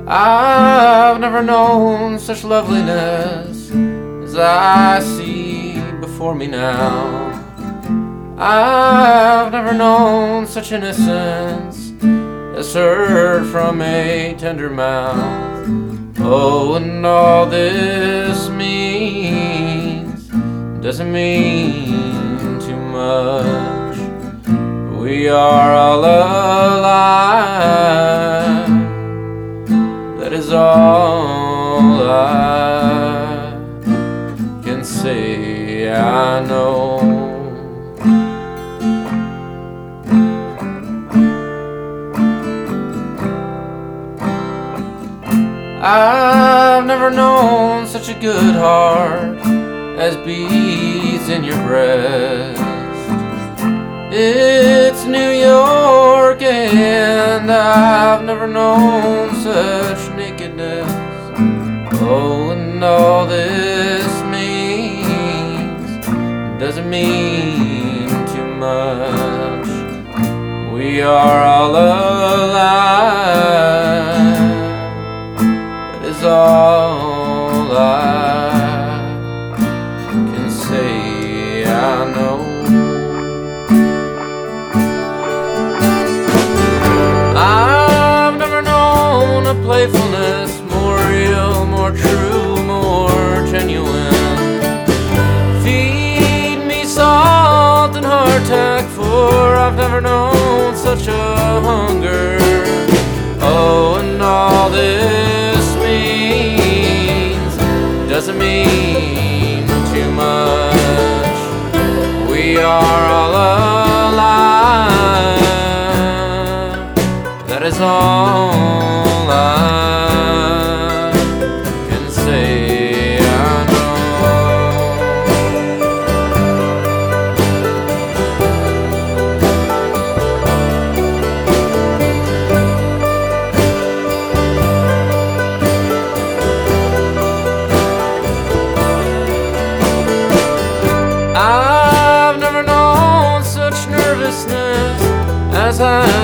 I've never known such loveliness as I see before me now. I've never known such innocence as heard from a tender mouth. Oh, and all this means doesn't mean too much. We are all alive. That is all I can say. I know I've never known such a good heart as beats in your breast. It's New York, and I've never known such nakedness. Oh, and all this means doesn't mean too much. We are all alive. That is all I can say. I know I've never known a playfulness more real, more true, more genuine. Feed me salt and hardtack, for I've never known such a hunger. Oh, and all this means doesn't mean too much. We are all alive. That is all I can say. I know I've never known such nervousness as I